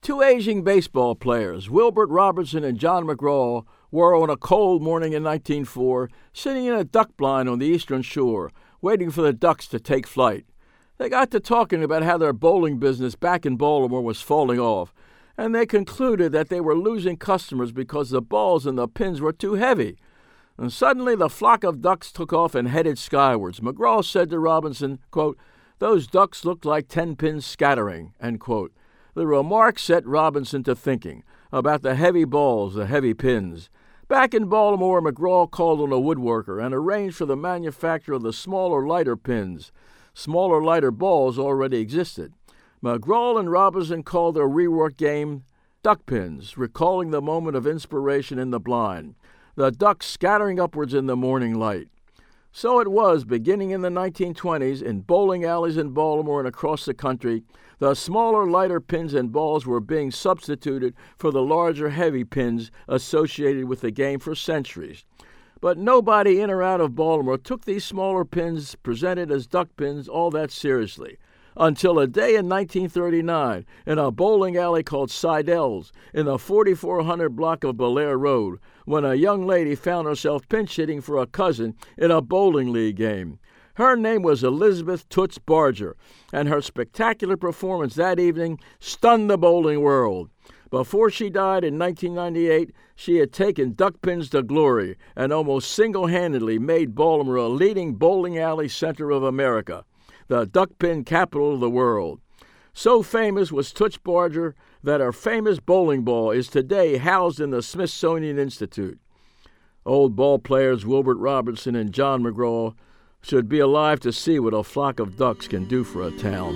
Two aging baseball players, Wilbert Robertson and John McGraw, were on a cold morning in 1904 sitting in a duck blind on the eastern shore, waiting for the ducks to take flight. They got to talking about how their bowling business back in Baltimore was falling off, and they concluded that they were losing customers because the balls and the pins were too heavy. And suddenly the flock of ducks took off and headed skywards. McGraw said to Robinson, quote, "Those ducks looked like 10 pins scattering," end quote. The remark set Robinson to thinking about the heavy balls, the heavy pins. Back in Baltimore, McGraw called on a woodworker and arranged for the manufacture of the smaller, lighter pins. Smaller, lighter balls already existed. McGraw and Robinson called their reworked game duck pins, recalling the moment of inspiration in the blind, the ducks scattering upwards in the morning light. So it was, beginning in the 1920s, in bowling alleys in Baltimore and across the country, the smaller, lighter pins and balls were being substituted for the larger, heavy pins associated with the game for centuries. But nobody in or out of Baltimore took these smaller pins, presented as duck pins, all that seriously, until a day in 1939 in a bowling alley called Seidel's in the 4400 block of Belair Road, when a young lady found herself pinch hitting for a cousin in a bowling league game. Her name was Elizabeth Toots Barger, and her spectacular performance that evening stunned the bowling world. Before she died in 1998, she had taken duck pins to glory and almost single-handedly made Baltimore a leading bowling alley center of America, the duck pin capital of the world. So famous was Toots Barger that her famous bowling ball is today housed in the Smithsonian Institute. Old ball players Wilbert Robertson and John McGraw should be alive to see what a flock of ducks can do for a town.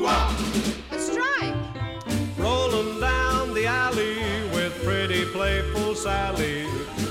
A strike! Rolling down the alley with pretty playful Sally.